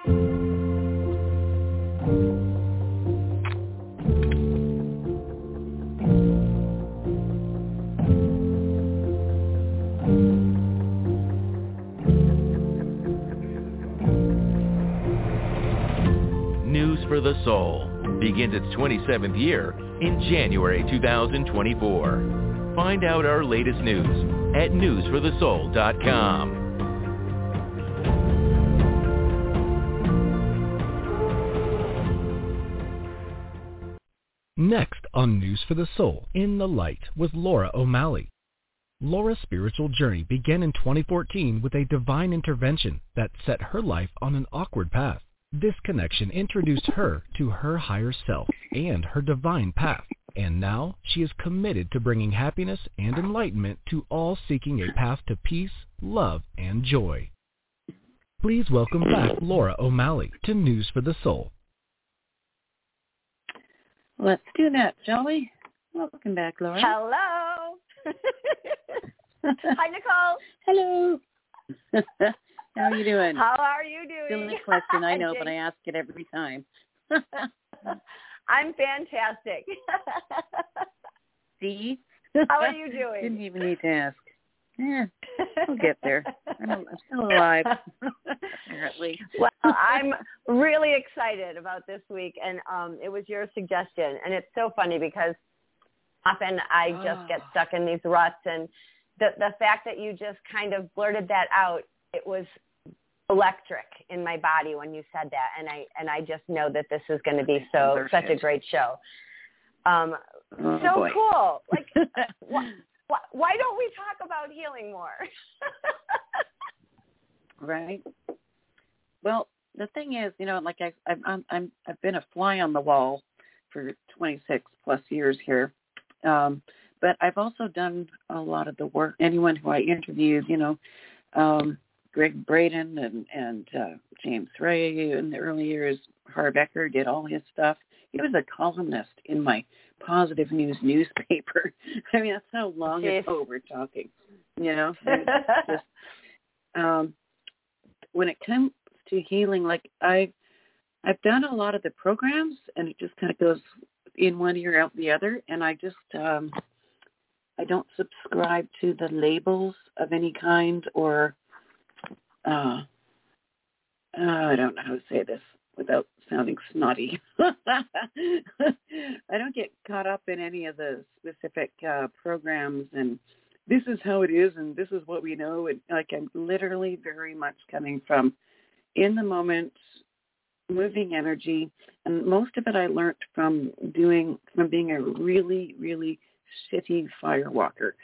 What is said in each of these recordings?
News for the Soul begins its 27th year in January 2024. Find out our latest news at newsforthesoul.com. Next on News for the Soul, In the Light with Laura O'Malley. Laura's spiritual journey began in 2014 with a divine intervention that set her life on an awkward path. This connection introduced her to her higher self and her divine path, and now she is committed to bringing happiness and enlightenment to all seeking a path to peace, love, and joy. Please welcome back Laura O'Malley to News for the Soul. Let's do that, shall we? Welcome back, Laura. Hello. Hi, Nicole. Hello. How are you doing? How are you doing? Silly question, I know, but I ask it every time. I'm fantastic. See? How are you doing? Didn't even need to ask. Yeah, we'll get there. I'm still alive, apparently. Well, I'm really excited about this week, and it was your suggestion. And it's so funny because often I just get stuck in these ruts, and the fact that you just kind of blurted that out, it was electric in my body when you said that, and I just know that this is going to be such a great show. Boy. Cool. Like, why don't we talk about healing more? Right. Well, the thing is, like I've been a fly on the wall for 26 plus years here, but I've also done a lot of the work. Anyone who I interviewed, Greg Braden and James Ray in the early years, Harv Eker did all his stuff. He was a columnist in my Positive News newspaper. I mean, that's how long ago we're talking. Just, when it comes to healing, like I've done a lot of the programs, and it just kind of goes in one ear out the other, and I just I don't subscribe to the labels of any kind, or I don't know how to say this without sounding snotty. I don't get caught up in any of the specific programs and this is how it is and this is what we know. And like, I'm literally very much coming from in the moment, moving energy. And most of it I learned from being a really, really shitty fire walker.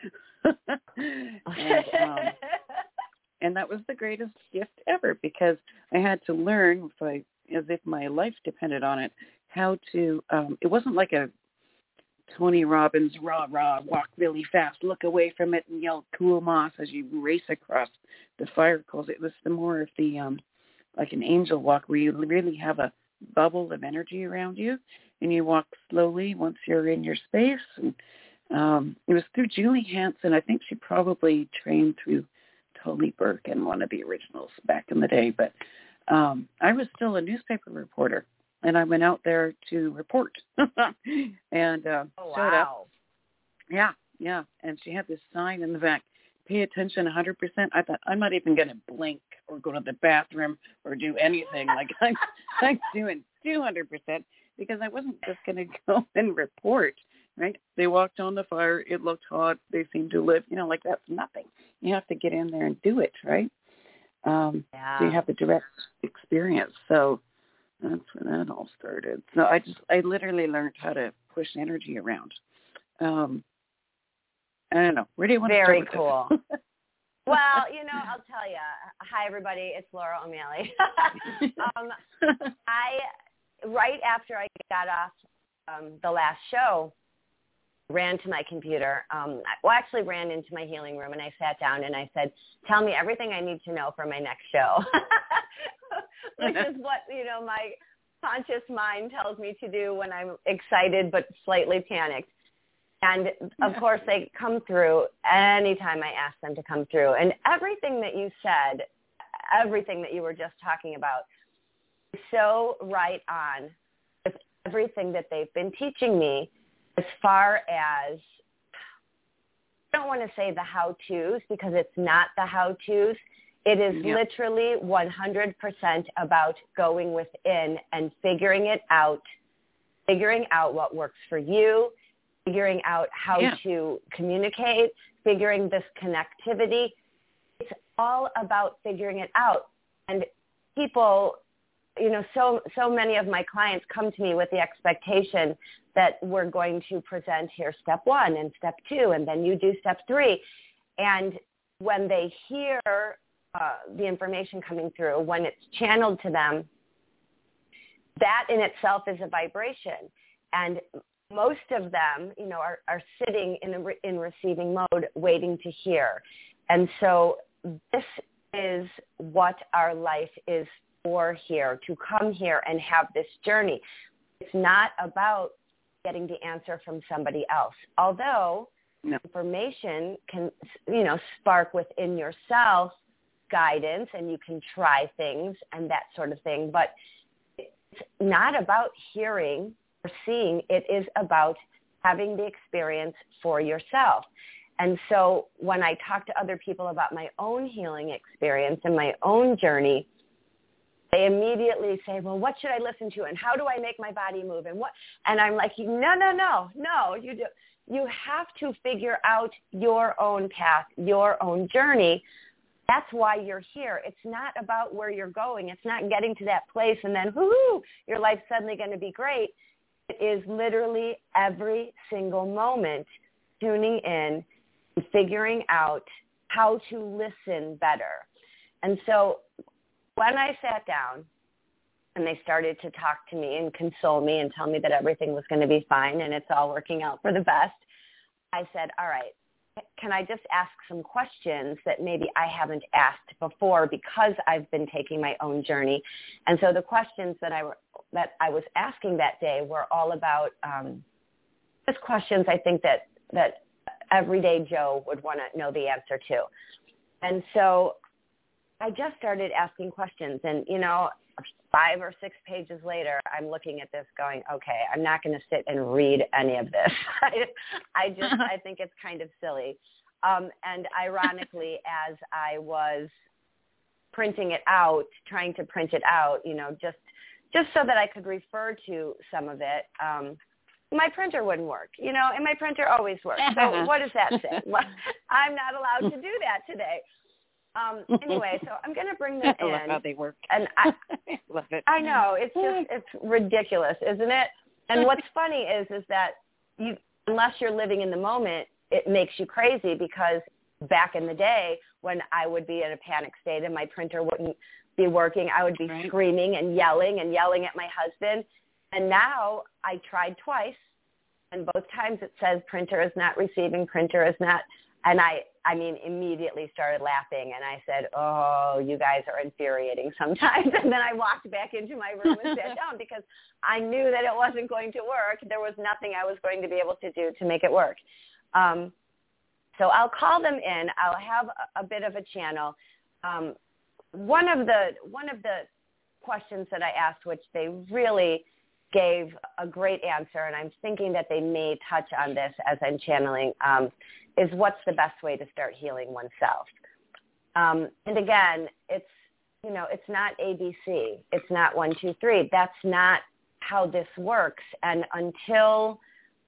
And that was the greatest gift ever, because I had to learn, as if my life depended on it, how to, it wasn't like a Tony Robbins, rah, walk really fast, look away from it and yell cool moss as you race across the fire coals. It was the more of the, like an angel walk, where you really have a bubble of energy around you and you walk slowly once you're in your space. And it was through Julie Hansen. I think she probably trained through Tully Burke, one of the originals back in the day. But I was still a newspaper reporter, and I went out there to report and showed up. Yeah. And she had this sign in the back, pay attention 100%. I thought, I'm not even going to blink or go to the bathroom or do anything. Like I'm doing 200%, because I wasn't just going to go and report. Right? They walked on the fire. It looked hot. They seemed to live, like that's nothing. You have to get in there and do it, right? So you have the direct experience. So that's when that all started. So I literally learned how to push energy around. I don't know. Where do you want to start? Very cool. Well, I'll tell you. Hi, everybody. It's Laura O'Malley. Right after I got off the last show, ran to my computer. Actually ran into my healing room, and I sat down and I said, tell me everything I need to know for my next show, which is what, my conscious mind tells me to do when I'm excited but slightly panicked. And, of course, they come through anytime I ask them to come through. And everything that you said, everything that you were just talking about, so right on with everything that they've been teaching me as far as, I don't want to say the how-tos because it's not the how-tos. It is literally 100% about going within and figuring out what works for you, figuring out how to communicate, figuring this connectivity. It's all about figuring it out. And people, so many of my clients come to me with the expectation that we're going to present here step 1 and step 2, and then you do step 3. And when they hear the information coming through, when it's channeled to them, that in itself is a vibration. And most of them, are sitting in receiving mode, waiting to hear. And so this is what our life is for here, to come here and have this journey. It's not about getting the answer from somebody else, although information can, spark within yourself guidance, and you can try things and that sort of thing. But it's not about hearing or seeing. It is about having the experience for yourself. And so when I talk to other people about my own healing experience and my own journey, they immediately say, well, what should I listen to? And how do I make my body move? And what? And I'm like, no, you do. You have to figure out your own path, your own journey. That's why you're here. It's not about where you're going. It's not getting to that place and then, whoo, your life's suddenly going to be great. It is literally every single moment tuning in and figuring out how to listen better. And so when I sat down and they started to talk to me and console me and tell me that everything was going to be fine and it's all working out for the best, I said, all right, can I just ask some questions that maybe I haven't asked before because I've been taking my own journey? And so the questions that I was asking that day were all about just questions I think that everyday Joe would want to know the answer to. And so I just started asking questions, and 5 or 6 pages later, I'm looking at this going, okay, I'm not going to sit and read any of this. I think it's kind of silly. And ironically, as I was printing it out, trying to print it out, just so that I could refer to some of it, my printer wouldn't work, and my printer always works. So what does that say? Well, I'm not allowed to do that today. Anyway, so I'm going to bring that in. I love how they work. And I love it. I know. It's ridiculous, isn't it? And what's funny is that unless you're living in the moment, it makes you crazy, because back in the day when I would be in a panic state and my printer wouldn't be working, I would be screaming and yelling at my husband. And now I tried twice, and both times it says printer is not receiving, printer is not. And I immediately started laughing, and I said, oh, you guys are infuriating sometimes. And then I walked back into my room and sat down because I knew that it wasn't going to work. There was nothing I was going to be able to do to make it work. So I'll call them in. I'll have a bit of a channel. One of the questions that I asked, which they really gave a great answer, and I'm thinking that they may touch on this as I'm channeling, is what's the best way to start healing oneself? And again, it's not ABC. It's not 1, 2, 3. That's not how this works. And until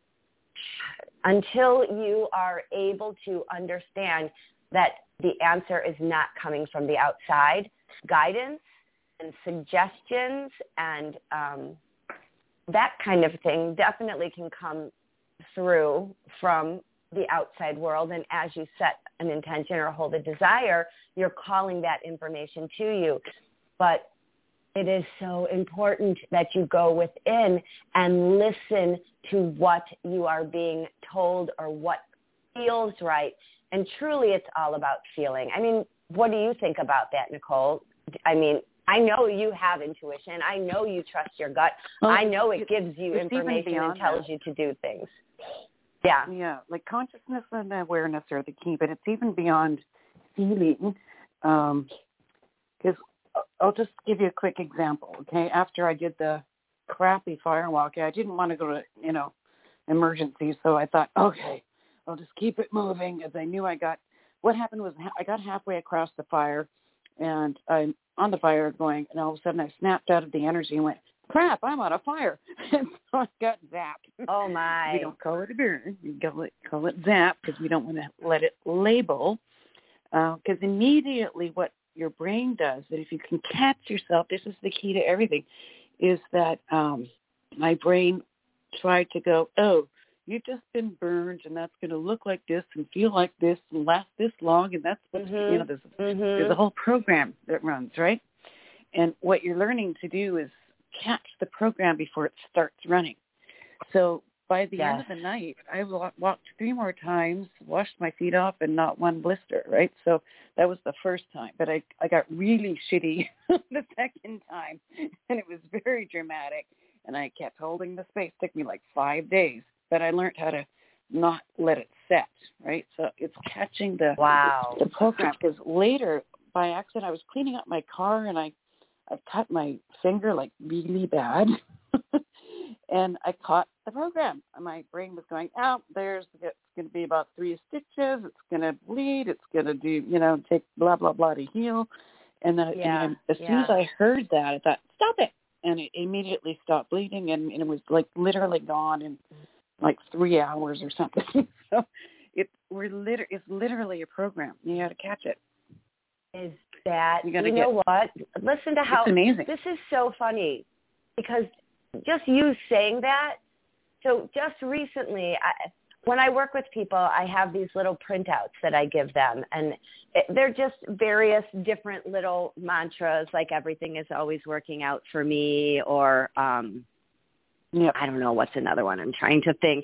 you are able to understand that the answer is not coming from the outside, guidance and suggestions and that kind of thing definitely can come through from the outside world. And as you set an intention or hold a desire, you're calling that information to you. But it is so important that you go within and listen to what you are being told or what feels right. And truly, it's all about feeling. I mean, what do you think about that, Nicole? I mean, I know you have intuition. I know you trust your gut. Well, I know it gives you information and tells you to do things. Yeah. Yeah, like consciousness and awareness are the key, but it's even beyond feeling. Because I'll just give you a quick example, okay? After I did the crappy firewalk, I didn't want to go to, emergency, so I thought, okay, I'll just keep it moving, as I knew what happened was I got halfway across the fire, and I'm on the fire going, and all of a sudden I snapped out of the energy and went, crap, I'm on a fire. And so I got zapped. Oh, my. We don't call it a burn. We call it zap because we don't want to let it label. Because immediately what your brain does, that if you can catch yourself, this is the key to everything, is that my brain tried to go, oh, you've just been burned, and that's going to look like this and feel like this and last this long, and that's what, there's a whole program that runs, right? And what you're learning to do is catch the program before it starts running. So by the end of the night, I walked 3 more times, washed my feet off, and not one blister, right? So that was the first time. But I got really shitty the second time, and it was very dramatic. And I kept holding the space. It took me like 5 days. But I learned how to not let it set, right? So it's catching the program. Because later, by accident, I was cleaning up my car, and I cut my finger like really bad. And I caught the program. And my brain was going, it's going to be about 3 stitches. It's going to bleed. It's going to do, take blah, blah, blah to heal. And then as soon as I heard that, I thought, stop it. And it immediately stopped bleeding. And it was like literally gone in like 3 hours or something. So it's literally a program. You got to catch it. Is that, what? Listen to how, it's amazing. This is so funny because just you saying that. So just recently, when I work with people, I have these little printouts that I give them, and they're just various different little mantras, like everything is always working out for me, or I don't know, what's another one? I'm trying to think.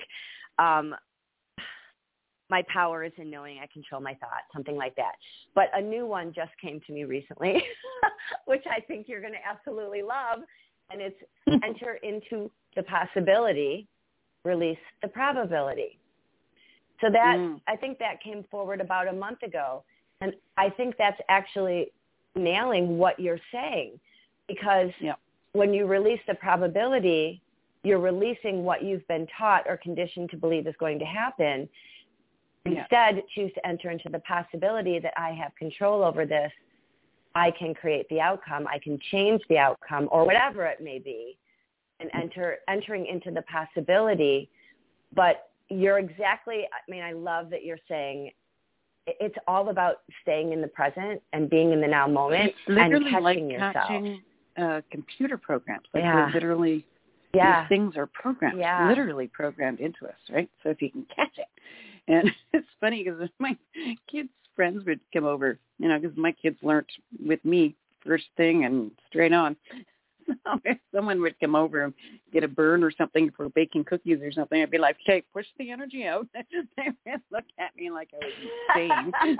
My power is in knowing I control my thoughts, something like that. But a new one just came to me recently, which I think you're going to absolutely love. And it's enter into the possibility, release the probability. So that, I think that came forward about a month ago. And I think that's actually nailing what you're saying. Because when you release the probability, you're releasing what you've been taught or conditioned to believe is going to happen. Instead, choose to enter into the possibility that I have control over this. I can create the outcome. I can change the outcome, or whatever it may be, and entering into the possibility. But you're exactly, I love that you're saying it's all about staying in the present and being in the now moment and catching yourself. Catching computer programs. Like literally, these things are programmed, literally programmed into us, right? So if you can catch it. And it's funny because my kids' friends would come over, because my kids learned with me first thing and straight on. So if someone would come over and get a burn or something for baking cookies or something, I'd be like, okay, push the energy out. They would look at me like I was insane.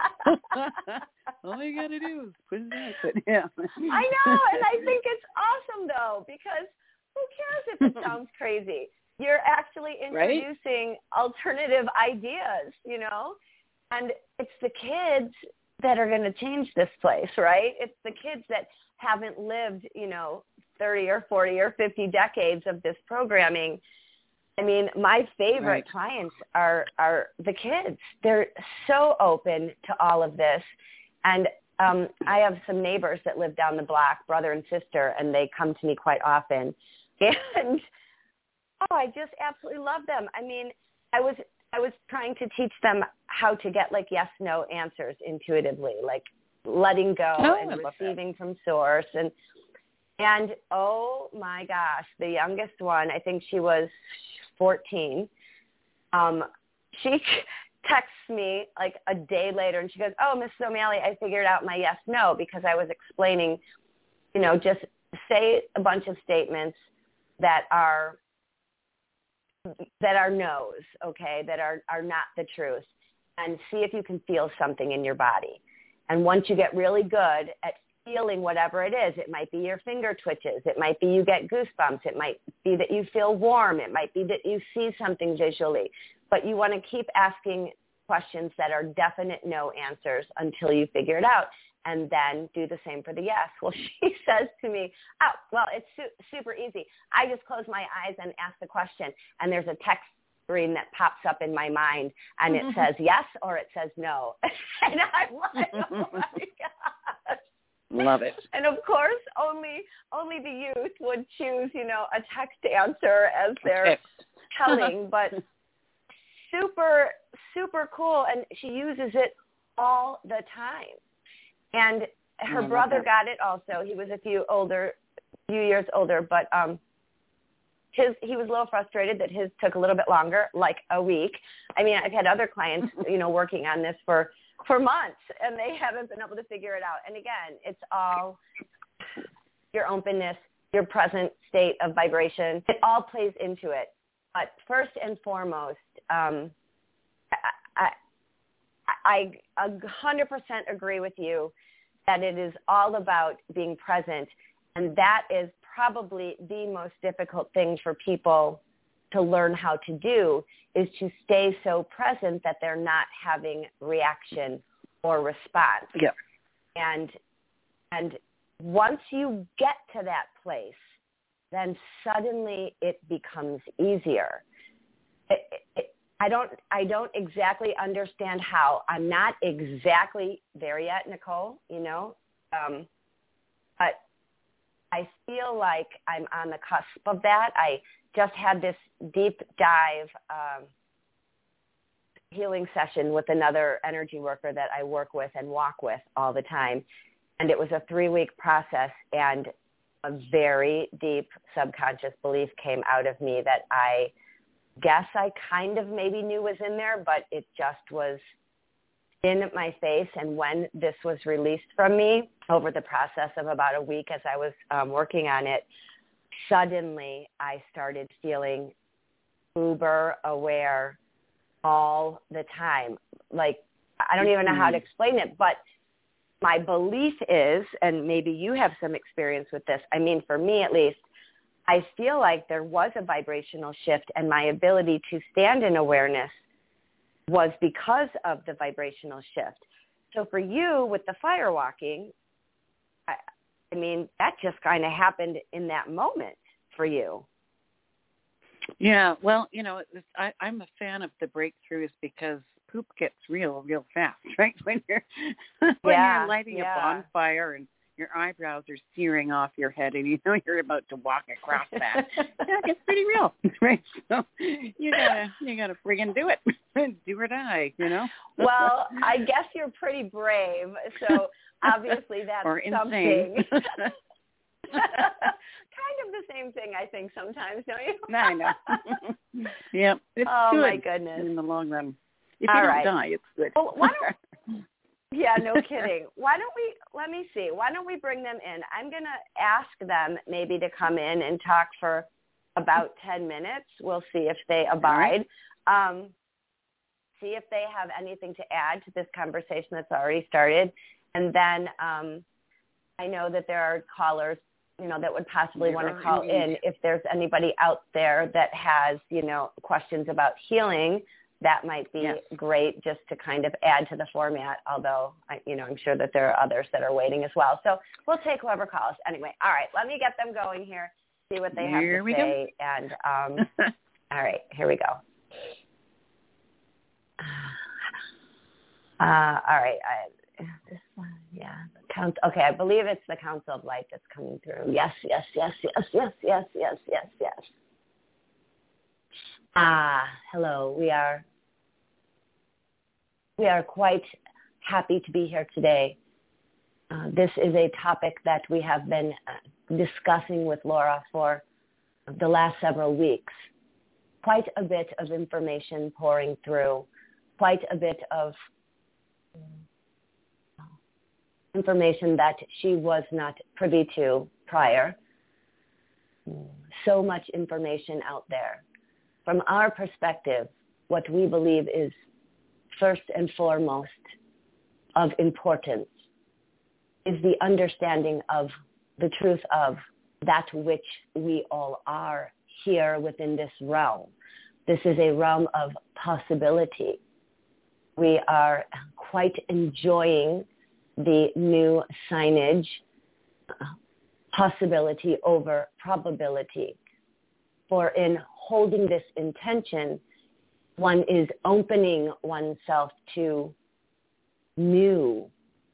All you got to do is push it out. But, I know, and I think it's awesome, though, because who cares if it sounds crazy? You're actually introducing alternative ideas, and it's the kids that are going to change this place, right? It's the kids that haven't lived, 30 or 40 or 50 decades of this programming. I mean, my favorite clients are the kids. They're so open to all of this. And I have some neighbors that live down the block, brother and sister, and they come to me quite often. And I just absolutely love them. I mean, I was trying to teach them how to get like yes, no answers intuitively, like letting go and receiving from source. And oh my gosh, the youngest one, I think she was 14. She texts me like a day later and she goes, oh, Mrs. O'Malley, I figured out my yes, no, because I was explaining, just say a bunch of statements that are no's, okay, that are not the truth, and see if you can feel something in your body. And once you get really good at feeling whatever it is, it might be your finger twitches, it might be you get goosebumps, it might be that you feel warm, it might be that you see something visually, but you want to keep asking questions that are definite no answers until you figure it out. and then do the same for the yes. Well, she says to me, oh, well, it's super easy. I just close my eyes and ask the question, and there's a text screen that pops up in my mind, and it says yes or it says no. And I'm like, oh, my gosh. Love it. And, of course, only the youth would choose, a text answer as their telling, but super, super cool. And she uses it all the time. And her brother got it also. He was a few years older, but he was a little frustrated that his took a little bit longer, like a week. I mean, I've had other clients, working on this for months, and they haven't been able to figure it out. And again, it's all your openness, your present state of vibration. It all plays into it. But first and foremost, I 100% agree with you that it is all about being present, and that is probably the most difficult thing for people to learn how to do, is to stay so present that they're not having reaction or response. Yeah. And once you get to that place, then suddenly it becomes easier. I don't exactly understand how. I'm not exactly there yet, Nicole, but I feel like I'm on the cusp of that. I just had this deep dive healing session with another energy worker that I work with and walk with all the time. And it was a 3-week process, and a very deep subconscious belief came out of me that I guess I kind of maybe knew was in there, but it just was in my face. And when this was released from me over the process of about a week as I was working on it, suddenly I started feeling uber aware all the time. Like, I don't even know how to explain it, but my belief is, and maybe you have some experience with this, I mean, for me at least, I feel like there was a vibrational shift, and my ability to stand in awareness was because of the vibrational shift. So for you with the fire walking, I mean, that just kind of happened in that moment for you. Yeah, well, I'm a fan of the breakthroughs because poop gets real fast, right? When you're you're lighting a bonfire and your eyebrows are searing off your head, and you're about to walk across that. It gets pretty real, right? So you gotta friggin' do it, do or die, Well, I guess you're pretty brave, so obviously that's or something. Kind of the same thing, I think, sometimes, don't you? I know. Yeah, it's good. My goodness. In the long run. If you don't die, it's good. Well, yeah, no kidding. Let me see. Why don't we bring them in? I'm going to ask them maybe to come in and talk for about 10 minutes. We'll see if they abide. Right. See if they have anything to add to this conversation that's already started. And then I know that there are callers, that would possibly want to call in. If there's anybody out there that has, questions about healing, that might be great just to kind of add to the format, although, I'm sure that there are others that are waiting as well. So we'll take whoever calls. Anyway, all right, let me get them going here, see what they have to say. Go. And all right, here we go. All right, this one, okay, I believe it's the Council of Light that's coming through. Yes. Hello. We are quite happy to be here today. This is a topic that we have been discussing with Laura for the last several weeks. Quite a bit of information pouring through, quite a bit of information that she was not privy to prior. So much information out there. From our perspective, what we believe is first and foremost of importance is the understanding of the truth of that which we all are here within this realm. This is a realm of possibility. We are quite enjoying the new signage, possibility over probability. For in holding this intention, one is opening oneself to new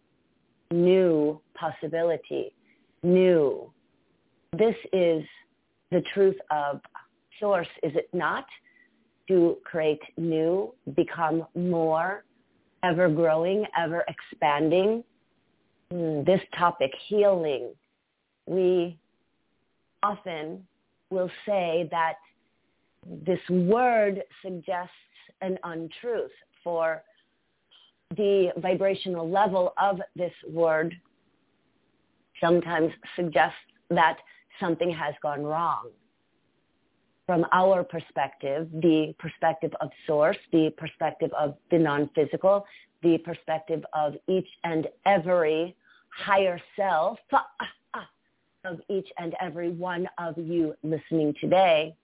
possibility, new. This is the truth of Source, is it not? To create new, become more, ever growing, ever expanding. This topic, healing, we often will say that this word suggests an untruth, for the vibrational level of this word sometimes suggests that something has gone wrong. From our perspective, the perspective of Source, the perspective of the non-physical, the perspective of each and every higher self, of each and every one of you listening today,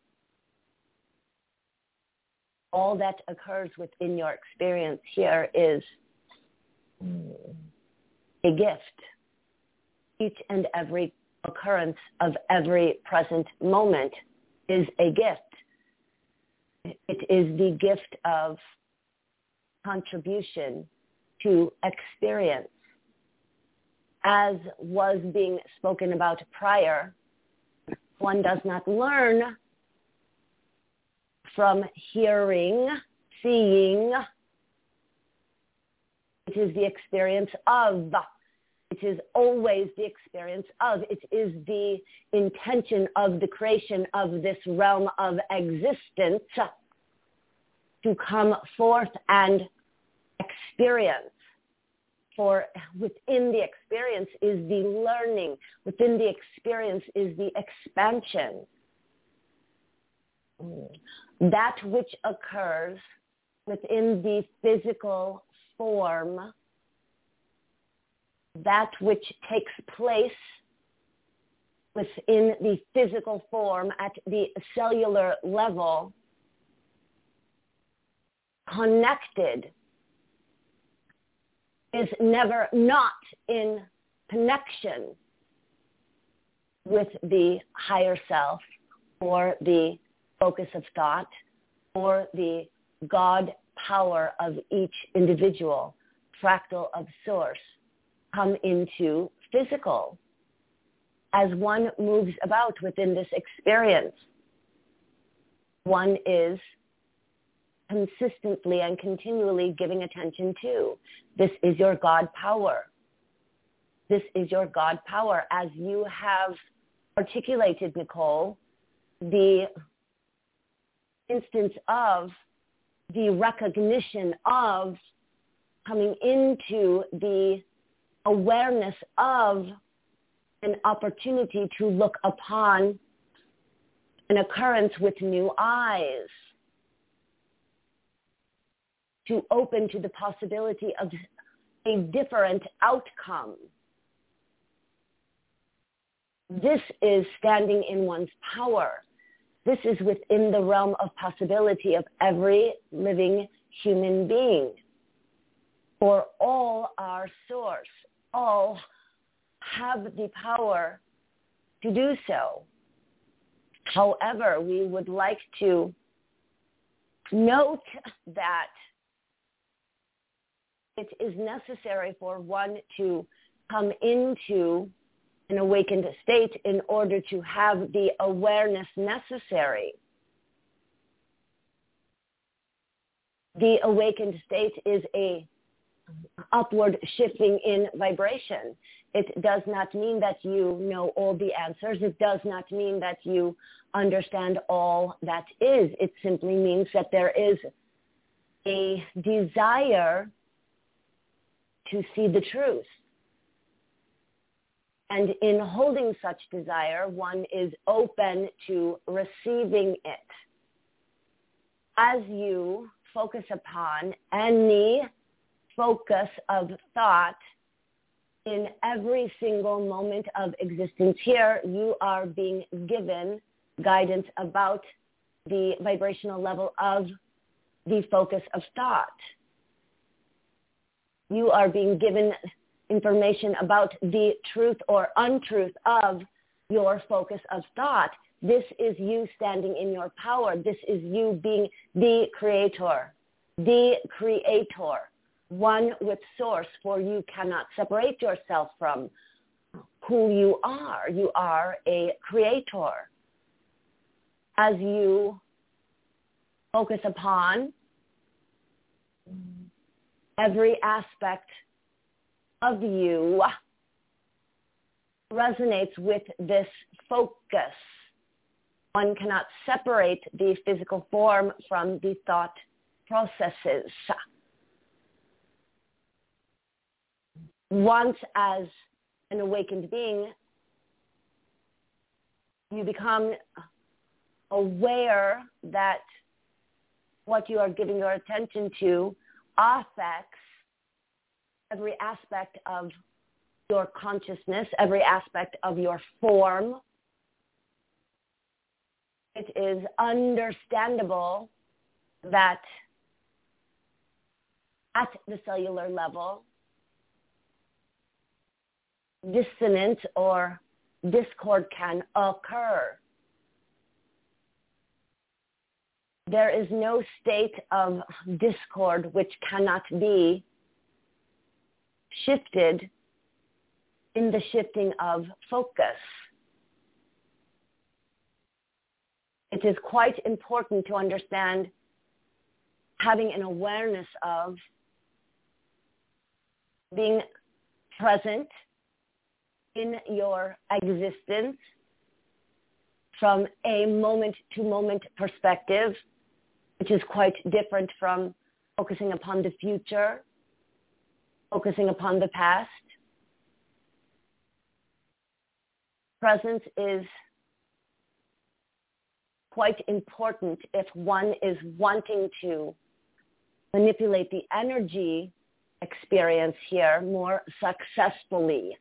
all that occurs within your experience here is a gift. Each and every occurrence of every present moment is a gift. It is the gift of contribution to experience. As was being spoken about prior, one does not learn from hearing, seeing. It is the experience of. It is always the experience of. It is the intention of the creation of this realm of existence to come forth and experience. For within the experience is the learning. Within the experience is the expansion. That which occurs within the physical form, that which takes place within the physical form at the cellular level, connected, is never not in connection with the higher self or the focus of thought or the God power of each individual, fractal of Source, come into physical. As one moves about within this experience, one is consistently and continually giving attention to. This is your God power. This is your God power. As you have articulated, Nicole, the instance of the recognition of coming into the awareness of an opportunity to look upon an occurrence with new eyes, to open to the possibility of a different outcome. This is standing in one's power. This is within the realm of possibility of every living human being. For all are Source. All have the power to do so. However, we would like to note that it is necessary for one to come into an awakened state in order to have the awareness necessary. The awakened state is a upward shifting in vibration. It does not mean that you know all the answers. It does not mean that you understand all that is. It simply means that there is a desire to see the truth. And in holding such desire, one is open to receiving it. As you focus upon any focus of thought in every single moment of existence here, you are being given guidance about the vibrational level of the focus of thought. You are being given information about the truth or untruth of your focus of thought. This is you standing in your power. This is you being the creator, one with source, for you cannot separate yourself from who you are. You are a creator. As you focus upon every aspect of you resonates with this focus. One cannot separate the physical form from the thought processes. Once, as an awakened being, you become aware that what you are giving your attention to affects every aspect of your consciousness, every aspect of your form. It is understandable that at the cellular level, dissonance or discord can occur. There is no state of discord which cannot be shifted in the shifting of focus. It is quite important to understand having an awareness of being present in your existence from a moment-to-moment perspective, which is quite different from focusing upon the future, focusing upon the past. Presence is quite important if one is wanting to manipulate the energy experience here more successfully.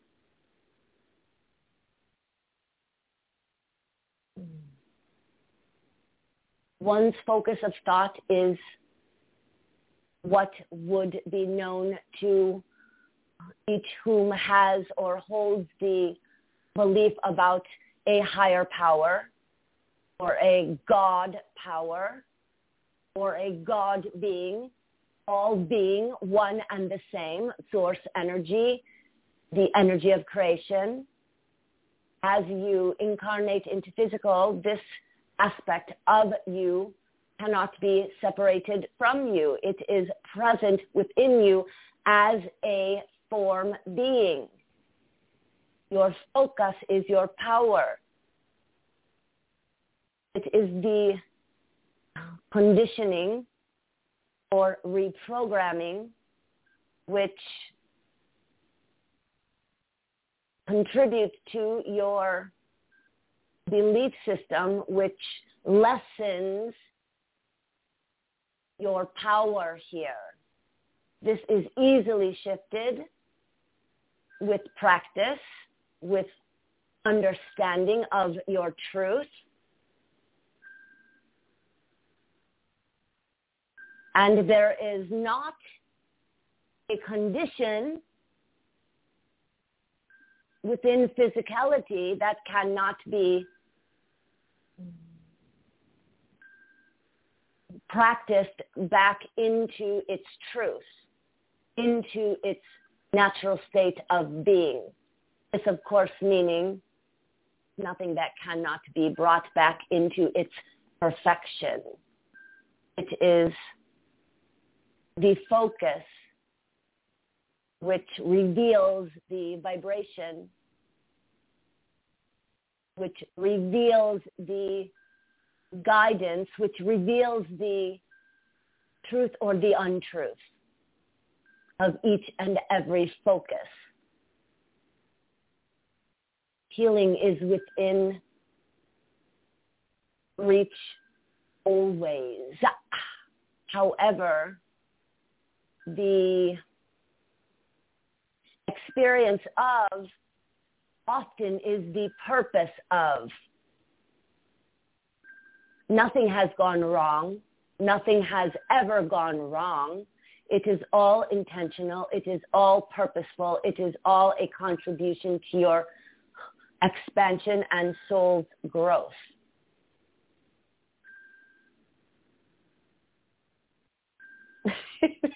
One's focus of thought is what would be known to each whom has or holds the belief about a higher power or a God power or a God being, all being one and the same source energy, the energy of creation. As you incarnate into physical, this aspect of you cannot be separated from you. It is present within you as a form being. Your focus is your power. It is the conditioning or reprogramming which contribute to your belief system, which lessens your power here. This is easily shifted with practice, with understanding of your truth. And there is not a condition within physicality that cannot be practiced back into its truth, into its natural state of being. This, of course, meaning nothing that cannot be brought back into its perfection. It is the focus which reveals the vibration, which reveals the guidance, which reveals the truth or the untruth of each and every focus. Healing is within reach always. However, the experience of often is the purpose of. Nothing has gone wrong. Nothing has ever gone wrong. It is all intentional. It is all purposeful. It is all a contribution to your expansion and soul's growth. Okay,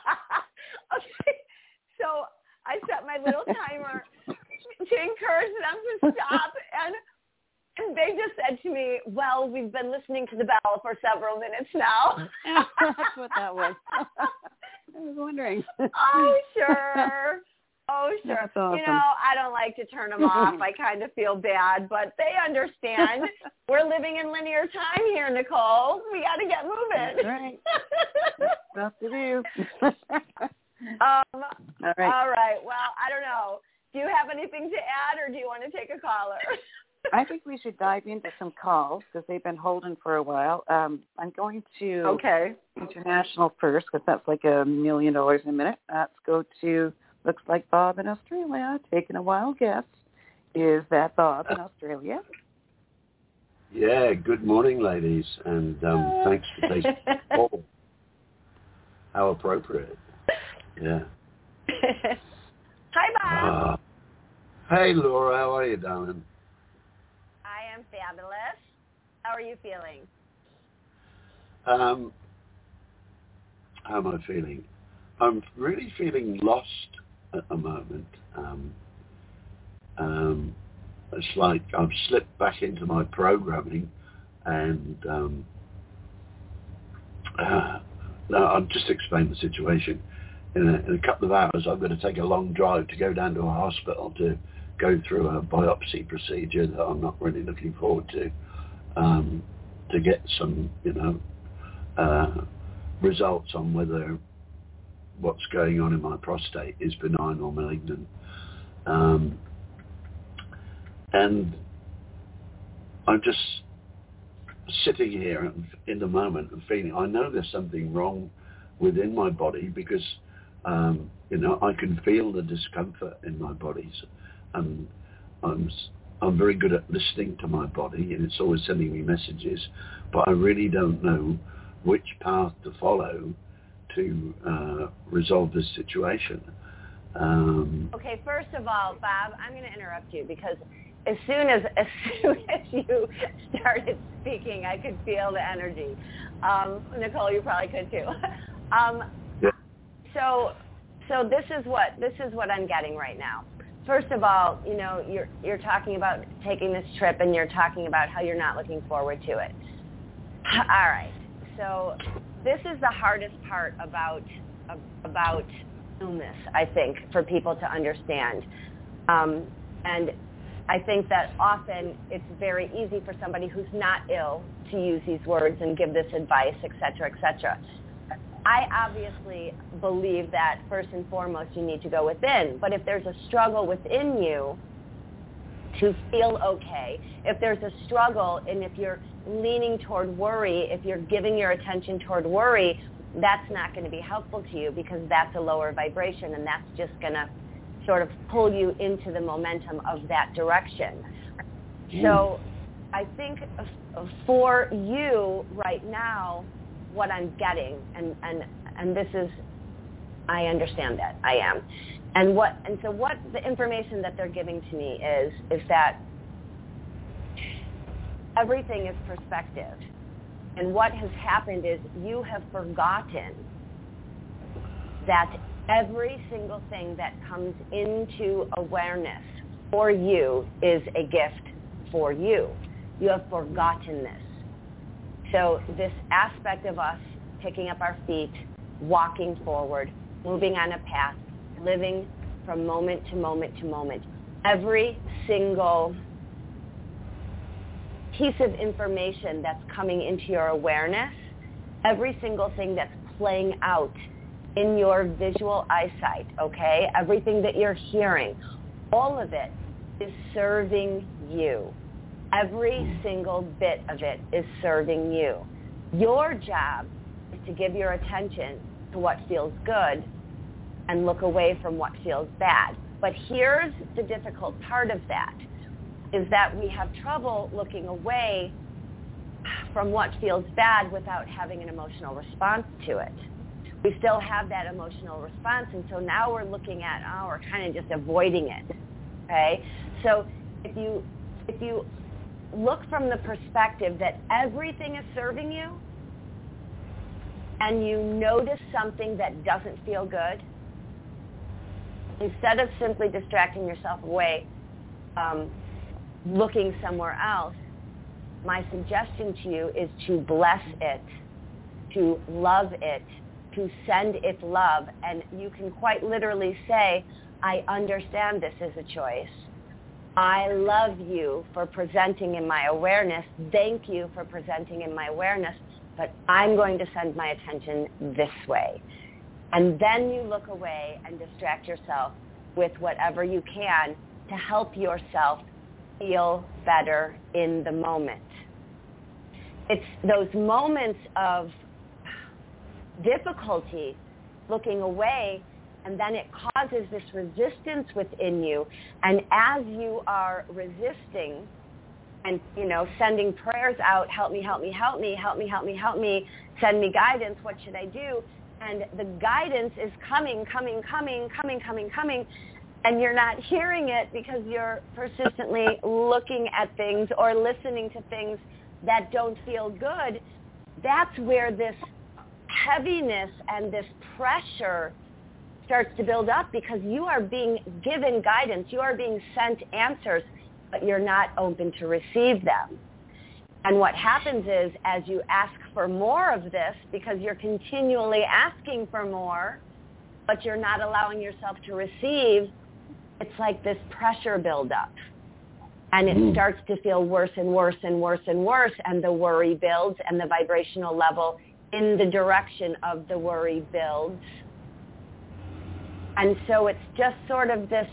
so I set my little timer to encourage them to stop, and they just said to me, well, we've been listening to the bell for several minutes now. That's what that was. I was wondering. Oh, sure. Oh, sure. That's awesome. You know, I don't like to turn them off. I kind of feel bad, but they understand. We're living in linear time here, Nicole. We got to get moving. That's right. That's what to do. All All right. All right. Well, I don't know. Do you have anything to add, or do you want to take a caller? I think we should dive into some calls because they've been holding for a while. I'm going to international first because that's like $1 million a minute. Let's go to, looks like Bob in Australia. Taking a wild guess. Is that Bob in Australia? Yeah, good morning, ladies, and thanks for taking the call. How appropriate. Yeah. Hi, Bob. Hey, Laura, how are you, darling? I am fabulous. How are you feeling? How am I feeling? I'm really feeling lost at the moment. It's like I've slipped back into my programming, and I'll just explain the situation. In a couple of hours, I'm going to take a long drive to go down to a hospital to go through a biopsy procedure that I'm not really looking forward to get some, results on whether what's going on in my prostate is benign or malignant. And I'm just sitting here in the moment and feeling, I know there's something wrong within my body because, I can feel the discomfort in my body. And I'm very good at listening to my body, and it's always sending me messages, but I really don't know which path to follow to resolve this situation. Okay, first of all, Bob, I'm going to interrupt you because as soon as you started speaking, I could feel the energy. Nicole, you probably could too. Yeah. So this is what I'm getting right now. First of all, you're talking about taking this trip, and you're talking about how you're not looking forward to it. All right. So this is the hardest part about illness, I think, for people to understand. And I think that often it's very easy for somebody who's not ill to use these words and give this advice, et cetera, et cetera. I obviously believe that first and foremost you need to go within. But if there's a struggle within you to feel okay, if there's a struggle and if you're leaning toward worry, if you're giving your attention toward worry, that's not going to be helpful to you because that's a lower vibration, and that's just going to sort of pull you into the momentum of that direction. So I think for you right now, what I'm getting, and this is, I understand that, I am. And so what the information that they're giving to me is that everything is perspective. And what has happened is you have forgotten that every single thing that comes into awareness for you is a gift for you. You have forgotten this. So this aspect of us picking up our feet, walking forward, moving on a path, living from moment to moment to moment, every single piece of information that's coming into your awareness, every single thing that's playing out in your visual eyesight, okay? Everything that you're hearing, all of it is serving you. Every single bit of it is serving you. Your job is to give your attention to what feels good and look away from what feels bad. But here's the difficult part of that, is that we have trouble looking away from what feels bad without having an emotional response to it. we still have that emotional response. And so now we're looking at, we're kind of just avoiding it. Okay? So if you look from the perspective that everything is serving you, and you notice something that doesn't feel good, instead of simply distracting yourself away, looking somewhere else, my suggestion to you is to bless it, to love it, to send it love. And you can quite literally say, I understand this is a choice. I love you for presenting in my awareness. Thank you for presenting in my awareness. But I'm going to send my attention this way. And then you look away and distract yourself with whatever you can to help yourself feel better in the moment. It's those moments of difficulty, looking away, and then it causes this resistance within you. And as you are resisting, and, sending prayers out, help me, help me, help me, help me, help me, help me, send me guidance, what should I do? And the guidance is coming, and you're not hearing it because you're persistently looking at things or listening to things that don't feel good. That's where this heaviness and this pressure starts to build up, because you are being given guidance, you are being sent answers, but you're not open to receive them. And what happens is, as you ask for more of this, because you're continually asking for more, but you're not allowing yourself to receive, it's like this pressure buildup. And it starts to feel worse and worse and worse and worse, and the worry builds, and the vibrational level in the direction of the worry builds. And so it's just sort of this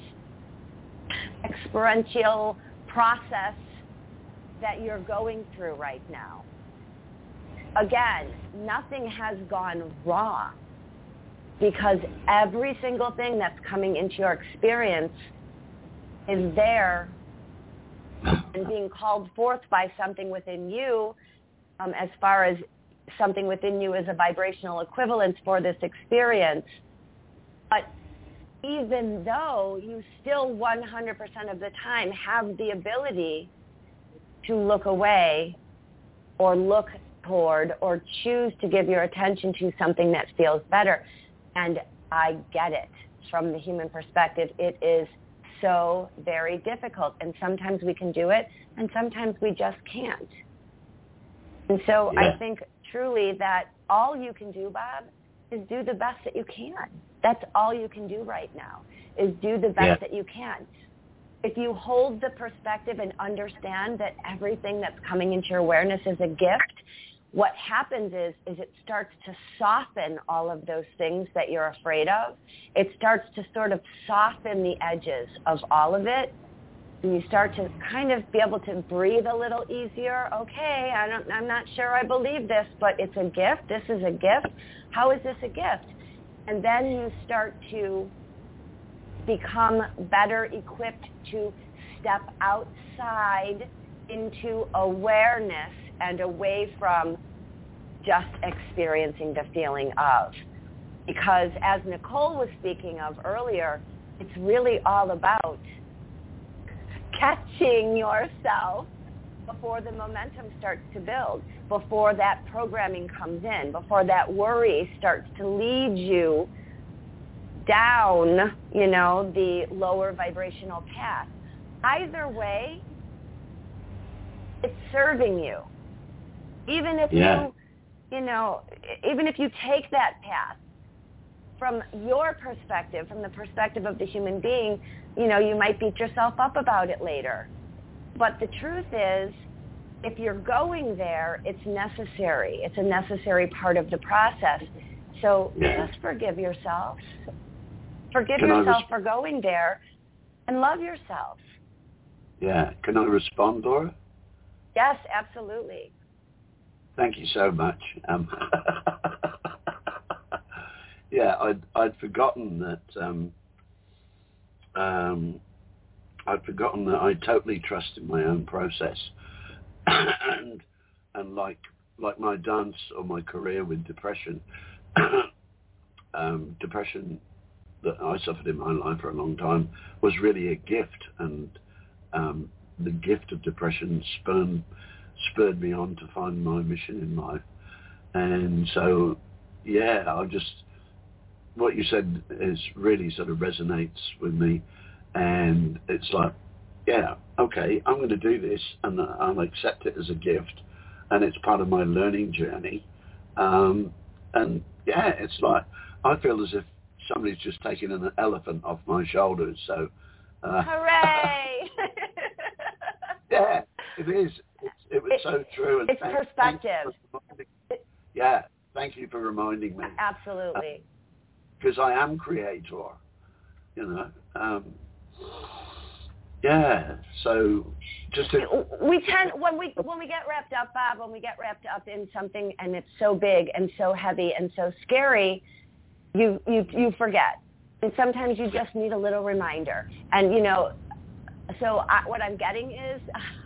experiential process that you're going through right now. Again, nothing has gone wrong, because every single thing that's coming into your experience is there and being called forth by something within you, as far as something within you is a vibrational equivalence for this experience. But even though you still 100% of the time have the ability to look away or look toward or choose to give your attention to something that feels better. And I get it. From the human perspective, it is so very difficult. And sometimes we can do it, and sometimes we just can't. And so I think truly that all you can do, Bob, is do the best that you can. That's all you can do right now, is do the best that you can. If you hold the perspective and understand that everything that's coming into your awareness is a gift, what happens is it starts to soften all of those things that you're afraid of. It starts to sort of soften the edges of all of it. And you start to kind of be able to breathe a little easier. Okay, I'm not sure I believe this, but it's a gift. This is a gift. How is this a gift? And then you start to become better equipped to step outside into awareness and away from just experiencing the feeling of. Because as Nicole was speaking of earlier, it's really all about catching yourself before the momentum starts to build, before that programming comes in, before that worry starts to lead you down, the lower vibrational path. Either way, it's serving you. Even if even if you take that path from your perspective, from the perspective of the human being, you might beat yourself up about it later. But the truth is, if you're going there, it's necessary. It's a necessary part of the process. So just forgive yourself. Forgive yourself for going there, and love yourself. Yeah. Can I respond, Laura? Yes, absolutely. Thank you so much. I'd forgotten that. I'd forgotten that I totally trusted my own process, and like my dance or my career with depression, depression that I suffered in my life for a long time was really a gift, and the gift of depression spurred me on to find my mission in life. And so, what you said is really sort of resonates with me, and it's like, okay, I'm going to do this, and I'll accept it as a gift, and it's part of my learning journey. It's like, I feel as if somebody's just taken an elephant off my shoulders. So, hooray! Yeah, it is. It was so true. And it's perspective. Thank you for reminding me. Absolutely. Because I am creator, So just we tend when we get wrapped up, Bob, when we get wrapped up in something and it's so big and so heavy and so scary, you forget. And sometimes you just need a little reminder. And what I'm getting is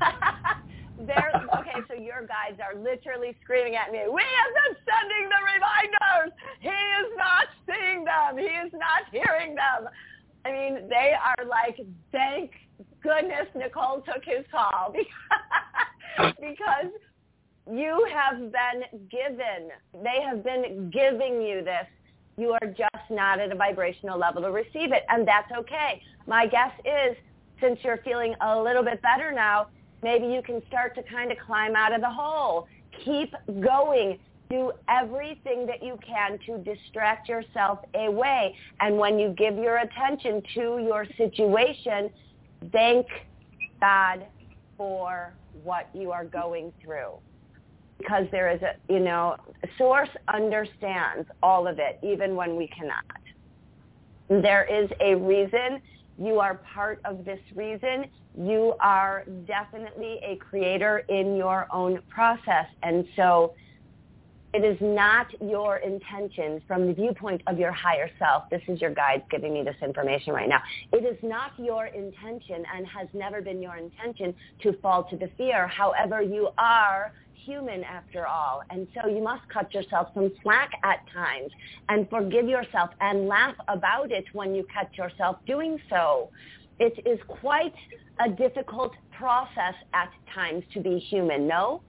so your guys are literally screaming at me, we have been sending the reminders. He is not seeing them. He is not hearing them. I mean, they are like, thank goodness Nicole took his call because you have been given. They have been giving you this. You are just not at a vibrational level to receive it, and that's okay. My guess is, since you're feeling a little bit better now, maybe you can start to kind of climb out of the hole. Keep going. Do everything that you can to distract yourself away. And when you give your attention to your situation, thank God for what you are going through. Because there is Source understands all of it, even when we cannot. There is a reason. You are part of this reason. You are definitely a creator in your own process. And so it is not your intention from the viewpoint of your higher self. This is your guides giving me this information right now. It is not your intention and has never been your intention to fall to the fear. However, you are human after all. And so you must cut yourself some slack at times and forgive yourself and laugh about it when you catch yourself doing so. It is quite a difficult process at times to be human, no?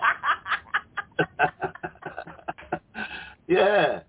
Yeah.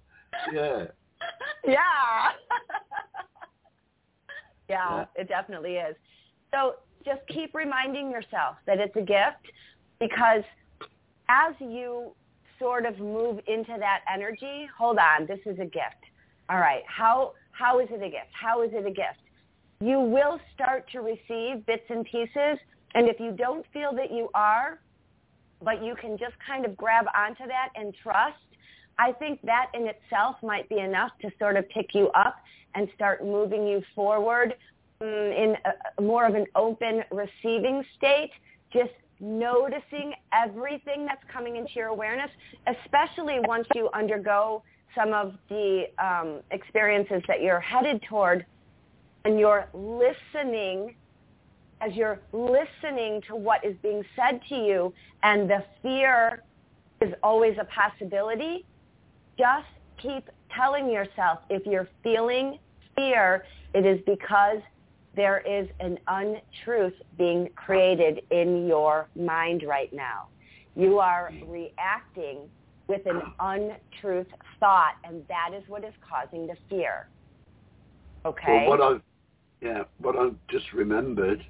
Yeah, it definitely is. So just keep reminding yourself that it's a gift, because as you sort of move into that energy, hold on, this is a gift. All right, how is it a gift? How is it a gift? You will start to receive bits and pieces, and if you don't feel that you are, but you can just kind of grab onto that and trust, I think that in itself might be enough to sort of pick you up and start moving you forward in more of an open receiving state, just noticing everything that's coming into your awareness, especially once you undergo some of the experiences that you're headed toward, and you're listening. As you're listening to what is being said to you, and the fear is always a possibility, just keep telling yourself, if you're feeling fear, it is because there is an untruth being created in your mind right now. You are reacting with an untruth thought, and that is what is causing the fear. Okay? Well, what I've just remembered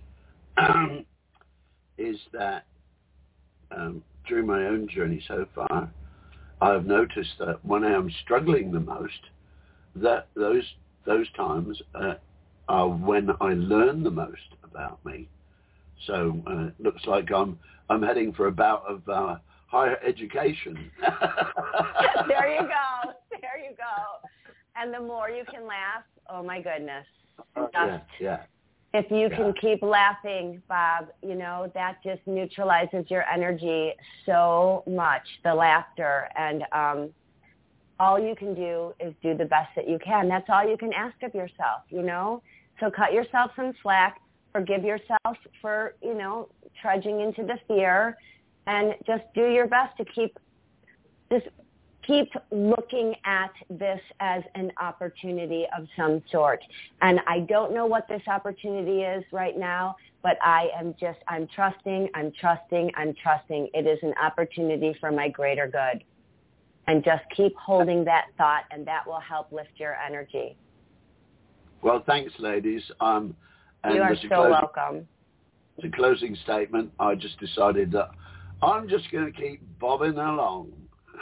is that during my own journey so far, I've noticed that when I am struggling the most, that those times are when I learn the most about me. So it looks like I'm heading for a bout of higher education. There you go. There you go. And the more you can laugh, oh my goodness. Yeah. If you can keep laughing, Bob, that just neutralizes your energy so much, the laughter. And all you can do is do the best that you can. That's all you can ask of yourself, So cut yourself some slack, forgive yourself for, trudging into the fear, and just do your best to keep looking at this as an opportunity of some sort. And I don't know what this opportunity is right now, but I'm trusting. It is an opportunity for my greater good. And just keep holding that thought, and that will help lift your energy. Well, thanks, ladies. And you are so welcome. As a closing statement, I just decided that I'm just going to keep bobbing along.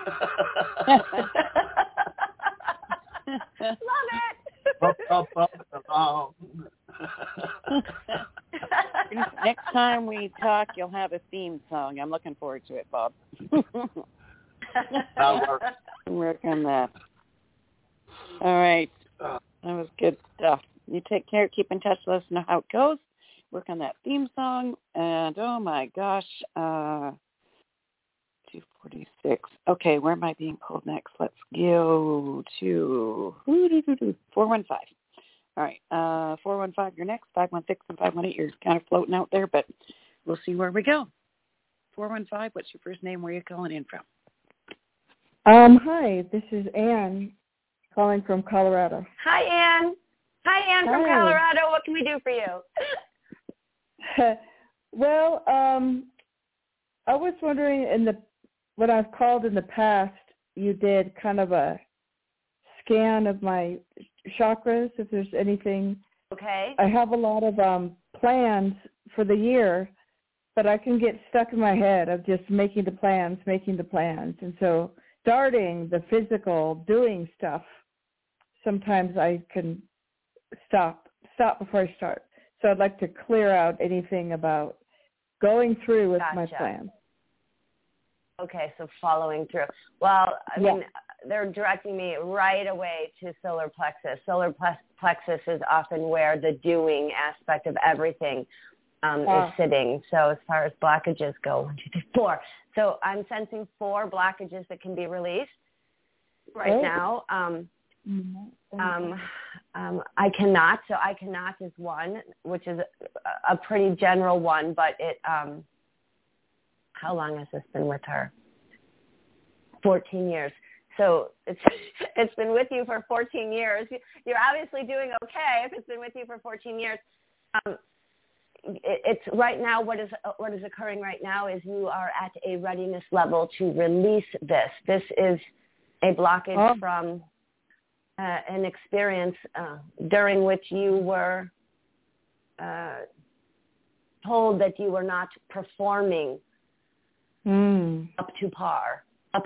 Love it. Bob along. Next time we talk, you'll have a theme song. I'm looking forward to it, Bob. Work on that. All right. That was good stuff. You take care. Keep in touch. Let us know how it goes. Work on that theme song. And, oh, my gosh, 246. Okay, where am I being pulled next? Let's go to 415. All right, 415, you're next. 516 and 518, you're kind of floating out there, but we'll see where we go. 415, what's your first name? Where are you calling in from? Hi, this is Ann calling from Colorado. Hi, Ann. Hi, Ann from Colorado. What can we do for you? Well, I was wondering, when I've called in the past, you did kind of a scan of my chakras, if there's anything. Okay. I have a lot of plans for the year, but I can get stuck in my head of just making the plans. And so starting the physical, doing stuff, sometimes I can stop before I start. So I'd like to clear out anything about going through with my plans. Okay, so following through. Well, I mean, they're directing me right away to solar plexus. Solar plexus is often where the doing aspect of everything is sitting. So as far as blockages go, 1, 2, 3, 4. So I'm sensing 4 blockages that can be released right now. I cannot. So I cannot is one, which is a pretty general one, but it, how long has this been with her? 14 years. So it's been with you for 14 years. You're obviously doing okay if it's been with you for 14 years. It's right now, what is occurring right now is you are at a readiness level to release this. This is a blockage from an experience during which you were told that you were not performing up to par.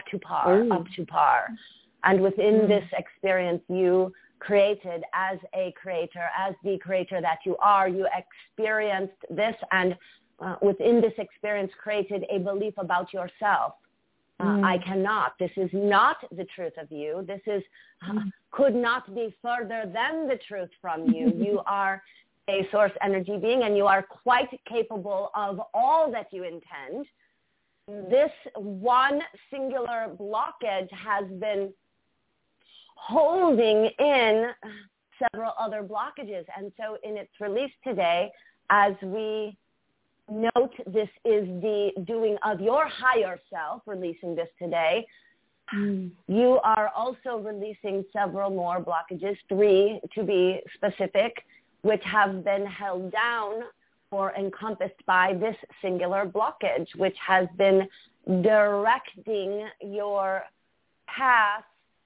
And within this experience, you created as a creator, as the creator that you are, you experienced this, and within this experience created a belief about yourself. I cannot. This is not the truth of you. This is could not be further than the truth from you. You are a source energy being, and you are quite capable of all that you intend. This one singular blockage has been holding in several other blockages. And so in its release today, as we note this is the doing of your higher self, releasing this today, you are also releasing several more blockages, 3 to be specific, which have been held down or encompassed by this singular blockage, which has been directing your path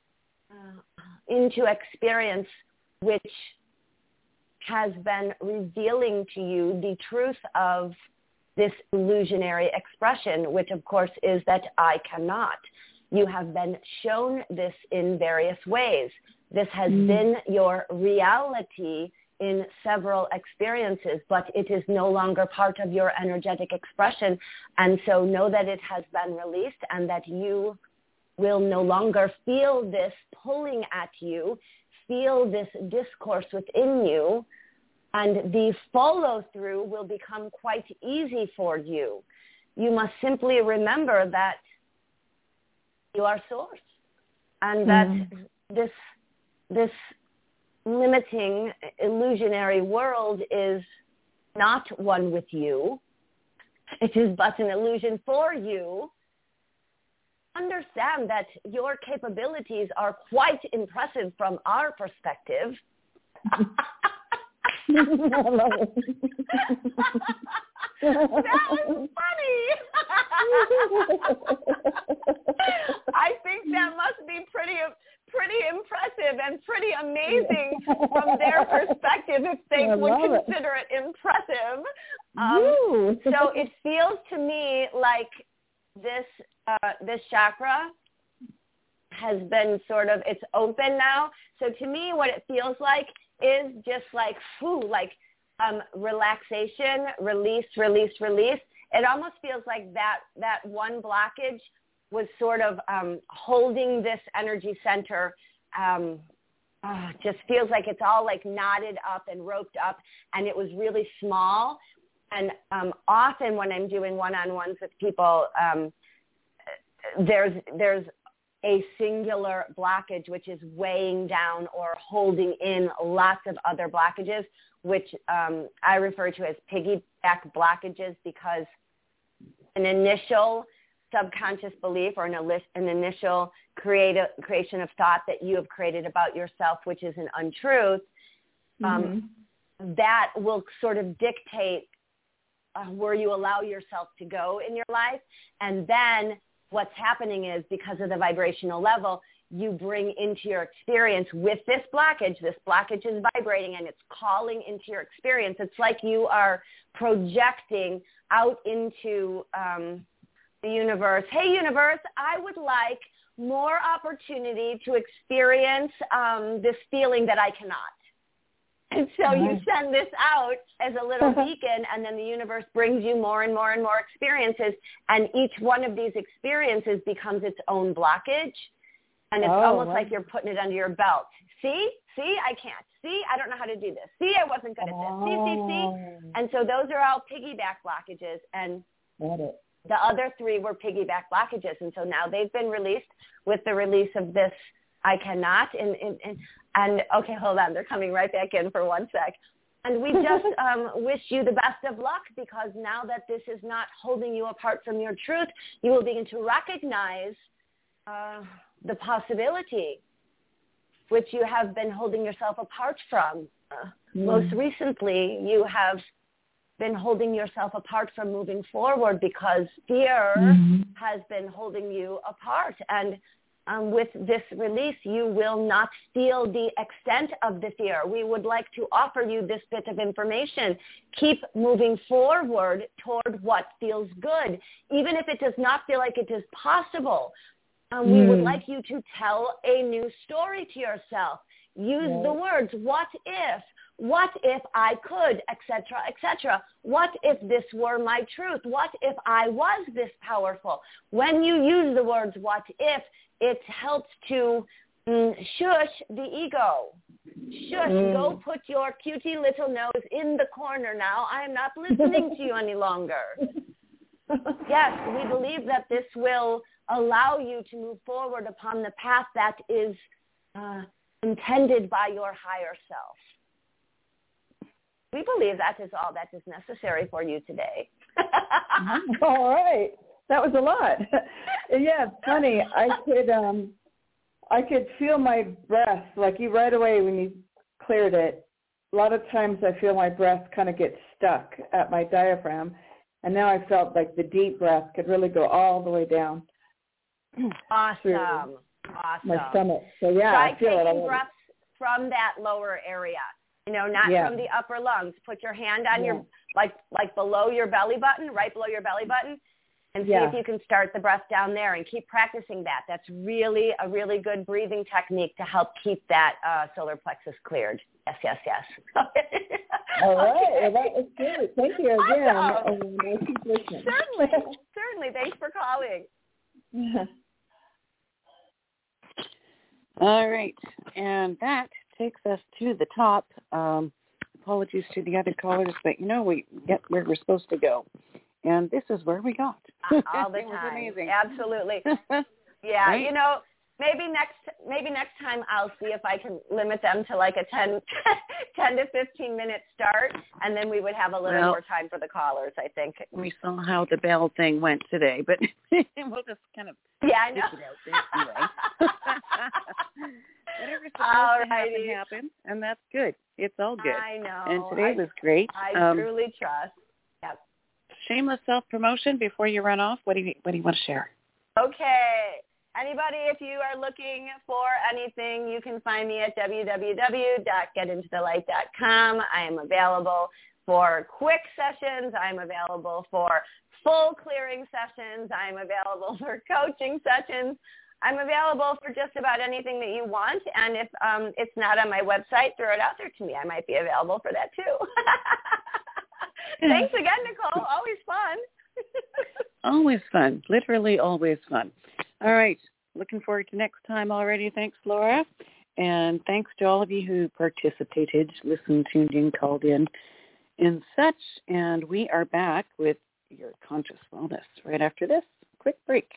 into experience, which has been revealing to you the truth of this illusionary expression, which of course is that I cannot. You have been shown this in various ways. This has been your reality in several experiences, but it is no longer part of your energetic expression. And so know that it has been released and that you will no longer feel this pulling at you, feel this discourse within you, and the follow-through will become quite easy for you. You must simply remember that you are source, and that this limiting, illusionary world is not one with you. It is but an illusion for you. understand that your capabilities are quite impressive from our perspective. I love it. That was funny. I think that must be pretty impressive and pretty amazing from their perspective if they would consider it impressive. So it feels to me like this chakra has been sort of, it's open now. So to me, what it feels like is just like, relaxation, release. It almost feels like that one blockage was sort of holding this energy center. Just feels like it's all like knotted up and roped up, and it was really small. And often when I'm doing one-on-ones with people, there's a singular blockage which is weighing down or holding in lots of other blockages, which I refer to as piggyback blockages, because an initial subconscious belief or an initial creation of thought that you have created about yourself, which is an untruth, that will sort of dictate where you allow yourself to go in your life. And then what's happening is, because of the vibrational level, you bring into your experience with this blockage is vibrating and it's calling into your experience. It's like you are projecting out into the universe. Hey, universe, I would like more opportunity to experience this feeling that I cannot. And so you send this out as a little beacon, and then the universe brings you more and more and more experiences. And each one of these experiences becomes its own blockage. And it's almost like you're putting it under your belt. See, I can't. See, I don't know how to do this. See, I wasn't good at this. See. And so those are all piggyback blockages. And the other three were piggyback blockages. And so now they've been released with the release of this I cannot. And okay, hold on. They're coming right back in for 1 sec. And we just wish you the best of luck, because now that this is not holding you apart from your truth, you will begin to recognize the possibility which you have been holding yourself apart from. Most recently, you have been holding yourself apart from moving forward because fear has been holding you apart. And with this release, you will not feel the extent of the fear. We would like to offer you this bit of information. Keep moving forward toward what feels good, even if it does not feel like it is possible. We would like you to tell a new story to yourself. Use the words, what if I could, etc., etc. What if this were my truth? What if I was this powerful? When you use the words, what if, it helps to shush the ego. Shush, go put your cutie little nose in the corner now. I am not listening to you any longer. Yes, we believe that this will allow you to move forward upon the path that is intended by your higher self. We believe that is all that is necessary for you today. All right. That was a lot. Yeah, it's funny. I could feel my breath, like you right away when you cleared it. A lot of times I feel my breath kind of get stuck at my diaphragm. And now I felt like the deep breath could really go all the way down. Awesome. My stomach. So yeah, try I feel taking breaths from that lower area. Not from the upper lungs. Put your hand on your, like below your belly button, right below your belly button, and see if you can start the breath down there and keep practicing that. That's really a really good breathing technique to help keep that solar plexus cleared. Yes. All right. Well, that was good. Thank you again. Awesome. Certainly. Thanks for calling. All right. And that takes us to the top. Apologies to the other callers, but we get where we're supposed to go. And this is where we got. All the time. It was amazing. Absolutely. Yeah, right? maybe next time I'll see if I can limit them to like a 10 to 15 minute start, and then we would have a little more time for the callers, I think. We saw how the bell thing went today, but we'll just kind of I know. stick it out there anyway. Whatever's supposed to happen, and that's good. It's all good. I know. And today was great. I truly trust. Yep. Shameless self-promotion before you run off. What do you want to share? Okay. Anybody, if you are looking for anything, you can find me at www.getintothelight.com. I am available for quick sessions. I'm available for full clearing sessions. I'm available for coaching sessions. I'm available for just about anything that you want. And if it's not on my website, throw it out there to me. I might be available for that too. Thanks again, Nicole. Always fun. Always fun. Literally always fun. All right. Looking forward to next time already. Thanks, Laura. And thanks to all of you who participated, listened, tuned in, called in, and such. And we are back with your conscious wellness right after this quick break.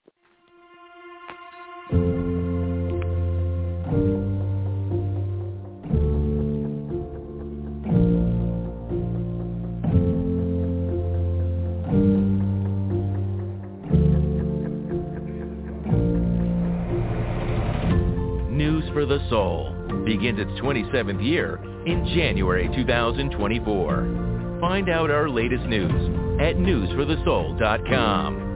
News for the Soul begins its 27th year in January 2024. Find out our latest news at newsforthesoul.com.